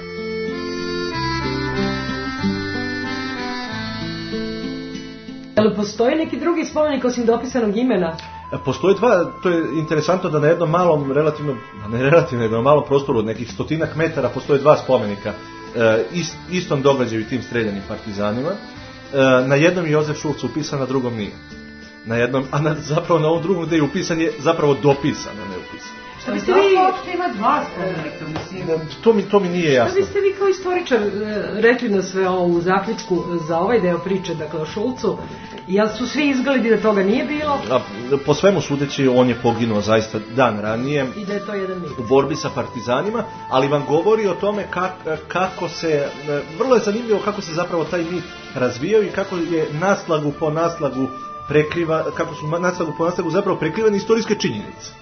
Ali postoji neki drugi spomenik osim dopisanog imena? Postoji dva, to je interesantno da na jednom malom, relativno, ne relativno, na malom prostoru od nekih stotinak metara postoje dva spomenika e, ist, istom događaju i tim streljanim partizanima. E, na jednom je Jozef Šulc upisan, na drugom nije. Na jednom, a na, zapravo na ovom drugom gde je upisan je zapravo dopisan, a ne upisan. Šta biste vi... Uopšte ima dva spomenika, mislim. To mi, to mi nije jasno. Šta biste vi kao istoričar rekli na sve ovo u zaključku za ovaj deo priče, dakle o Šulcu, jel su svi izgledi da toga nije bilo? A, po svemu sudeći, on je poginuo zaista dan ranije. I da je to jedan mit. U borbi sa partizanima, ali vam govori o tome kak, kako se, vrlo je zanimljivo kako se zapravo taj mit razvijao i kako je naslagu po naslagu prekriva, kako su naslagu po naslagu zapravo prekrivane istorijske činjenice.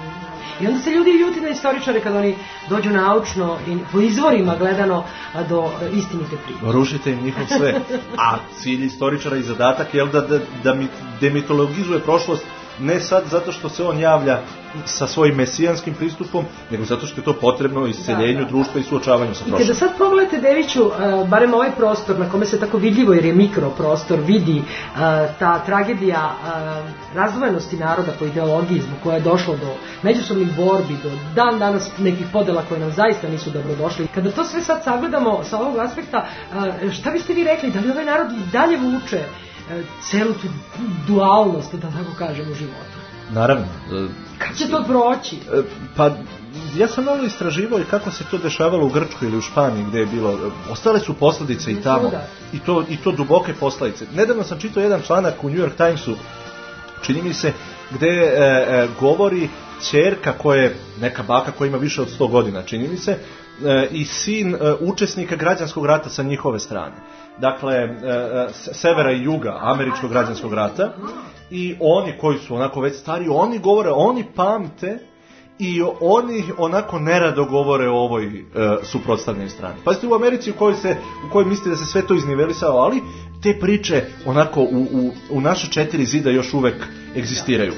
I onda se ljudi ljuti na istoričare kad oni dođu naučno i po izvorima gledano do istinite priče. Rušite im njihov sve. A cilj istoričara i zadatak je da, da, da demitologizuje prošlost, ne sad zato što se on javlja sa svojim mesijanskim pristupom, nego zato što je to potrebno isceljenju da, da. društva i suočavanju sa prošlošću. I kada sad pogledate, Deviću, uh, barem ovaj prostor na kome se tako vidljivo, jer je mikroprostor, vidi uh, ta tragedija uh, razdvojenosti naroda po ideologiji, zbog koja je došlo do međusobnih borbi, do dan danas nekih podela koje nam zaista nisu dobro došli. Kada to sve sad sagledamo sa ovog aspekta, uh, šta biste vi rekli, da li ovaj narod i dalje vuče celu tu dualnost, da tako kažem, u životu? Naravno. Kad će to proći? Pa, ja sam malo istraživao i kako se to dešavalo u Grčkoj ili u Španiji, gde je bilo, ostale su posledice i tamo, i to, i to duboke posledice. Nedavno sam čitao jedan članak u New York Timesu, čini mi se, gde e, e, govori ćerka koja je, neka baka koja ima više od sto godina, čini mi se, e, i sin e, učesnika građanskog rata sa njihove strane. Dakle, e, e, severa i juga američkog građanskog rata, i oni koji su onako već stari, oni govore, oni pamte i oni onako nerado govore o ovoj e, suprotstavljenoj strani. Pazite, u Americi u kojoj, se, u kojoj mislite da se sve to iznivelisalo, ali te priče onako u, u, u naše četiri zida još uvek egzistiraju.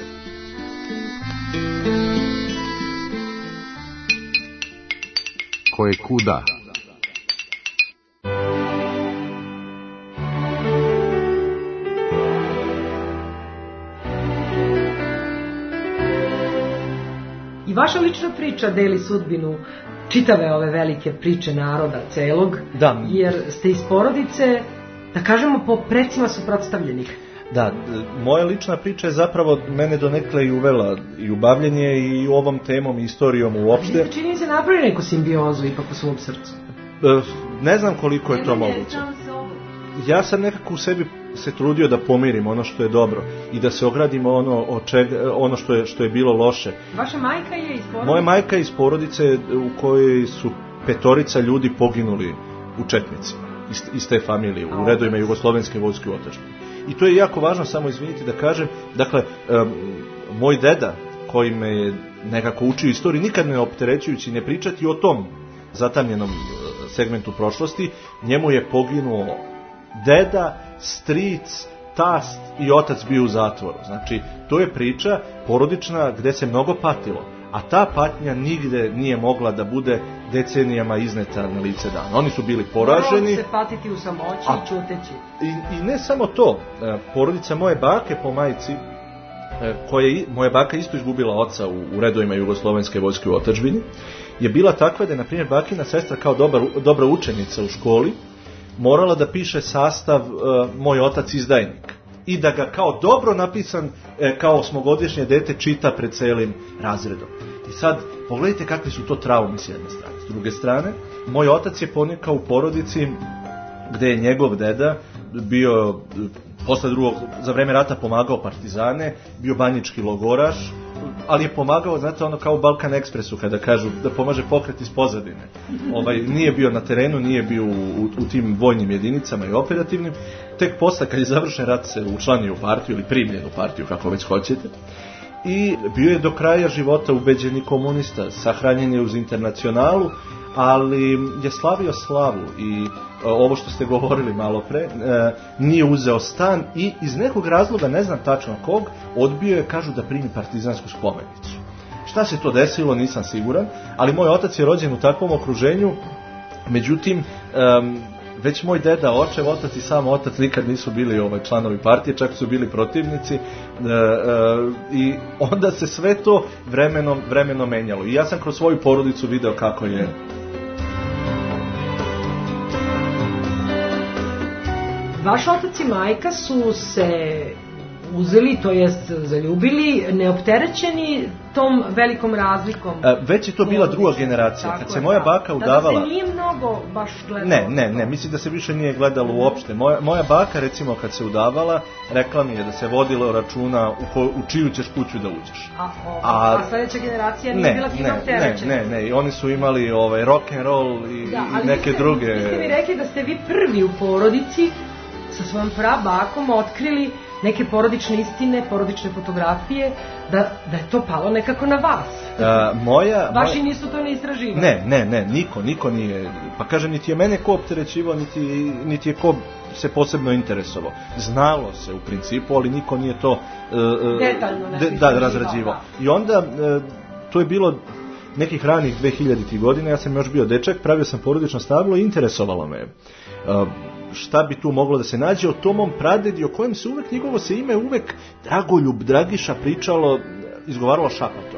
Ko je kuda? I vaša lična priča deli sudbinu čitave ove velike priče naroda celog, Da. jer ste iz porodice, da kažemo, po precima suprotstavljenih. Da, moja lična priča je zapravo mene donekle i uvela i u bavljenje i ovom temom i istorijom uopšte. Vi ste, čini se, napravili neku simbiozu ipak u svom srcu. Ne znam koliko je to moguće. Ja sam nekako u sebi se trudio da pomirim ono što je dobro i da se ogradim ono, od čega, ono što, je, što je bilo loše. Vaša majka je iz porodice? Moja majka je iz porodice u kojoj su petorica ljudi poginuli u četnicima, iz, iz te familije, u redovima Jugoslovenske vojske u otadžbini. I to je jako važno, samo izvinite da kažem, dakle, um, moj deda koji me je nekako učio istoriju, nikad ne opterećujući, ne pričati o tom zatamljenom segmentu prošlosti, njemu je poginuo deda, stric, tast i otac bio u zatvoru. Znači, to je priča porodična gde se mnogo patilo, a ta patnja nigde nije mogla da bude decenijama izneta na lice dana. Oni su bili poraženi. Morao se patiti u samoći i čuteći. I, I ne samo to, porodica moje bake po majici, koje moja baka isto izgubila oca u, u redovima Jugoslovenske vojske u otadžbini, je bila takva da je, na primjer, bakina sestra kao dobar, dobra učenica u školi morala da piše sastav uh, moj otac izdajnik i da ga kao dobro napisan, e, kao osmogodišnje dete čita pred celim razredom. I sad, pogledajte kakvi su to traume s jedne strane. S druge strane, moj otac je ponikao u porodici gde je njegov deda bio, posle drugog, za vreme rata pomagao partizane, bio banjički logoraš, ali je pomagao, znate, ono kao u Balkan Expressu kada kažu da pomaže pokret iz pozadine. Ovaj, nije bio na terenu, nije bio u, u, u tim vojnim jedinicama i operativnim. Tek posle, kad je završen rat, se učlanio u partiju ili primljen u partiju, kako već hoćete. I bio je do kraja života ubeđeni komunista, sahranjen je uz Internacionalu, ali je slavio slavu i ovo što ste govorili malo pre, nije uzeo stan i iz nekog razloga, ne znam tačno kog, odbio je, kažu, da primi partizansku spomenicu. Šta se to desilo, nisam siguran, ali moj otac je rođen u takvom okruženju, međutim, već moj deda, očev otac i sam otac nikad nisu bili ovaj, članovi partije, čak su bili protivnici, i onda se sve to vremenom, vremenom menjalo. I ja sam kroz svoju porodicu video kako je. Vaš otac i majka su se uzeli, to jest zaljubili, neopterećeni tom velikom razlikom. A, već je to bila druga generacija. Tako kad se moja baka udavala... Tada se nije mnogo baš gledalo. Ne, ne, ne, mislim da se više nije gledalo uopšte. Moja, moja baka, recimo, kad se udavala, rekla mi je da se vodilo računa u, ko, u čiju ćeš kuću da uđeš. A, o, a, a sledeća generacija nije ne, bila time opterećena. Ne, ne, ne, oni su imali ovaj, rock and roll i, da, i neke ste, druge... Vi ste mi rekli da ste vi prvi u porodici sa svojom prabakom otkrili neke porodične istine, porodične fotografije, da, da je to palo nekako na vas. A, moja, Vaši moja... nisu to ne istraživali. Ne, ne, ne, niko, niko nije. Pa kažem, niti je mene ko opterećivao, niti, niti je ko se posebno interesovao. Znalo se u principu, ali niko nije to uh, detaljno de, da, razrađivao. I onda, uh, to je bilo nekih ranih dvehiljaditih godina, ja sam još bio dečak, pravio sam porodično stablo i interesovalo me. Uh, šta bi tu moglo da se nađe o tom mom pradedi, o kojem se uvek, njegovo se ime uvek Dragoljub Dragiša pričalo, izgovaralo šapato.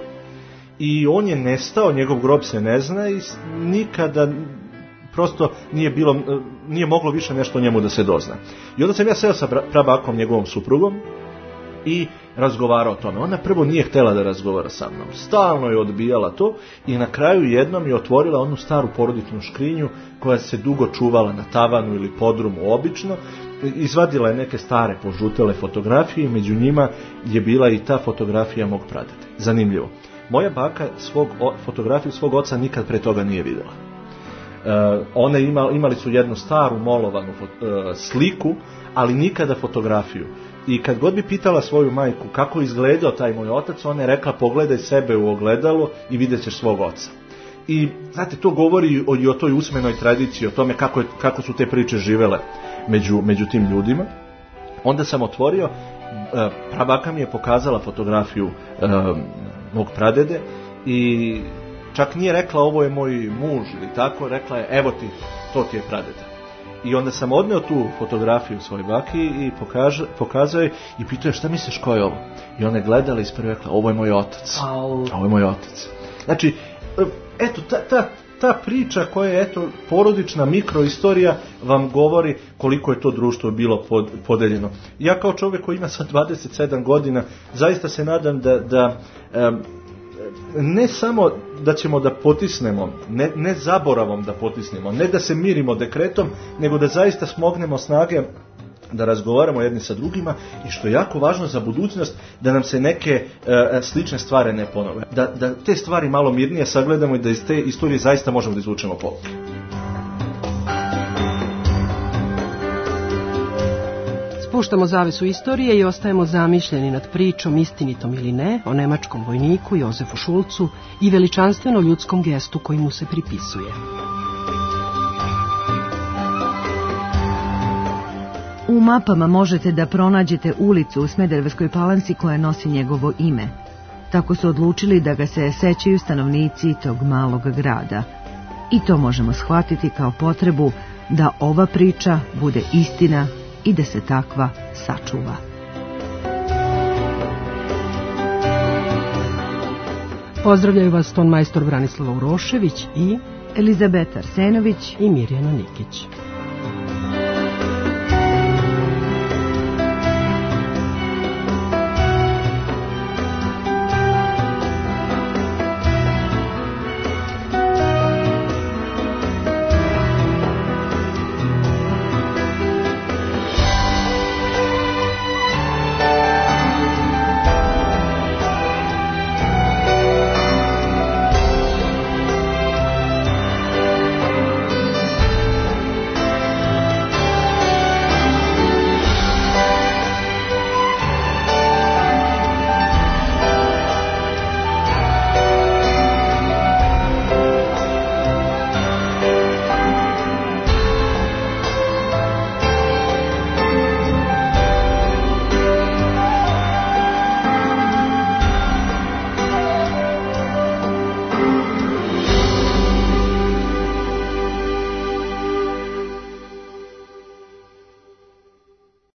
I on je nestao, njegov grob se ne zna i nikada prosto nije bilo, nije moglo više nešto o njemu da se dozna. I onda sam ja seo sa prabakom, njegovom suprugom, i razgovarao o tome. Ona prvo nije htjela da razgovara sa mnom. Stalno je odbijala to i na kraju jednom je otvorila onu staru porodičnu škrinju koja se dugo čuvala na tavanu ili podrumu obično. Izvadila je neke stare požutele fotografije i među njima je bila i ta fotografija mog pradede. Zanimljivo. Moja baka svog, fotografiju svog oca nikad pre toga nije vidjela. Uh, one ima, imali su jednu staru molovanu uh, sliku, ali nikada fotografiju. I kad god bi pitala svoju majku kako izgledao taj moj otac, ona je rekla pogledaj sebe u ogledalo i vidjet ćeš svog oca. I znate, to govori o, i o toj usmenoj tradiciji, o tome kako, je, kako su te priče živele među, među tim ljudima. Onda sam otvorio, uh, prabaka mi je pokazala fotografiju uh, mog pradede i čak nije rekla ovo je moj muž ili tako, rekla je evo ti, to ti je pradeda. I onda sam odneo tu fotografiju svoj baki i pokaže, pokazao je i pitao je šta misliš ko je ovo? I ona je gledala i ispravo rekla ovo je moj otac. Au. Ovo je moj otac. Znači, eto, ta, ta, ta priča koja je eto porodična mikroistorija vam govori koliko je to društvo bilo pod, podeljeno. Ja kao čovjek koji ima sad dvadeset sedam godina zaista se nadam da, da um, ne samo da ćemo da potisnemo, ne, ne zaboravom da potisnemo, ne da se mirimo dekretom, nego da zaista smognemo snage da razgovaramo jedni sa drugima i što je jako važno za budućnost, da nam se neke e, slične stvari ne ponove. Da, da te stvari malo mirnije sagledamo i da iz te istorije zaista možemo da izvučemo pouke. Spuštamo zavesu istorije i ostajemo zamišljeni nad pričom, istinitom ili ne, o nemačkom vojniku Jozefu Šulcu i veličanstveno ljudskom gestu koji mu se pripisuje. U mapama možete da pronađete ulicu u Smederevskoj Palanci koja nosi njegovo ime. Tako su odlučili da ga se sećaju stanovnici tog malog grada. I to možemo shvatiti kao potrebu da ova priča bude istina i da se takva sačuva. Pozdravljaju vas ton majstor Branislava Urošević i Elizabeta Arsenović i Mirjana Nikić.